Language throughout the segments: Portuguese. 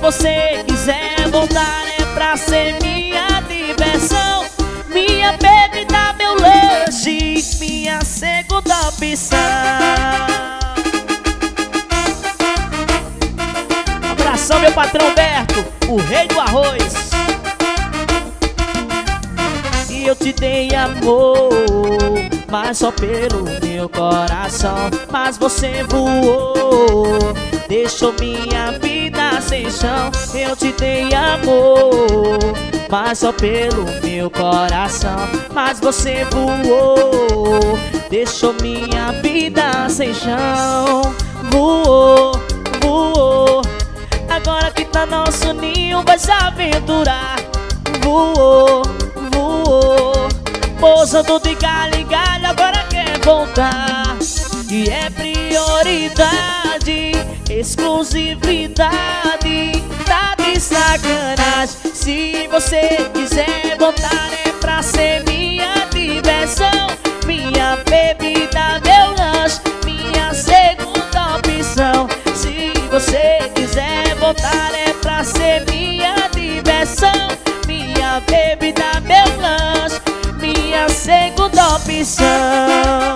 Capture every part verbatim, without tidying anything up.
você quiser voltar é pra ser minha diversão, minha bebida, meu lanche, minha segunda opção. Abração, meu patrão Berto, o rei do arroz. E eu te dei amor, mas só pelo meu coração. Mas você voou, deixou minha vida sem chão. Eu te dei amor, mas só pelo meu coração. Mas você voou, deixou minha vida sem chão. Voou, voou, agora que tá nosso ninho vai se aventurar. Voou, voou, pousando de galho em galho, agora quer voltar. E é prioridade, exclusividade, tá de sacanagem. Se você quiser voltar é pra ser minha diversão, minha bebida, meu lanche, minha segunda opção. Se você quiser voltar é pra ser minha diversão, minha bebida, meu lanche, minha segunda opção.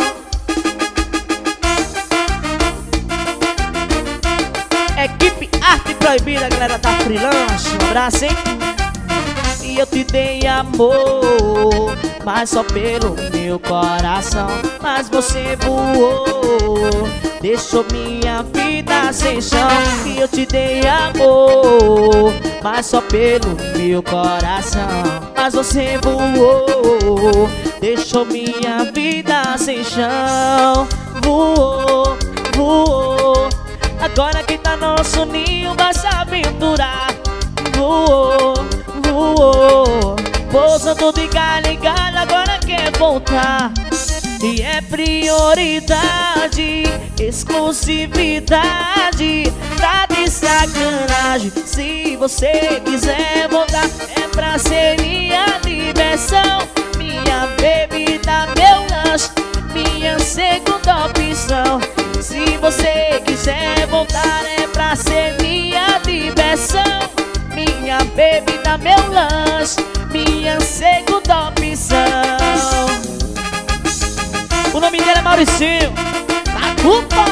Equipe Arte Proibida, galera da Freelance, um abraço, hein? E eu te dei amor, mas só pelo meu coração. Mas você voou, deixou minha vida sem chão. E eu te dei amor, mas só pelo meu coração. Mas você voou, deixou minha vida sem chão. Voou, voou, agora que tá nosso ninho vai se aventurar. Voou, voou, pousando de galho em galho, agora quer voltar. E é prioridade, exclusividade, tá de sacanagem. Se você quiser voltar é pra ser minha diversão, minha bebida, meu lanche, minha segunda opção. Se você quiser voltar é pra ser minha diversão, minha bebida, meu lanche, minha segunda opção. O nome dele é Mauricinho, tá culpa.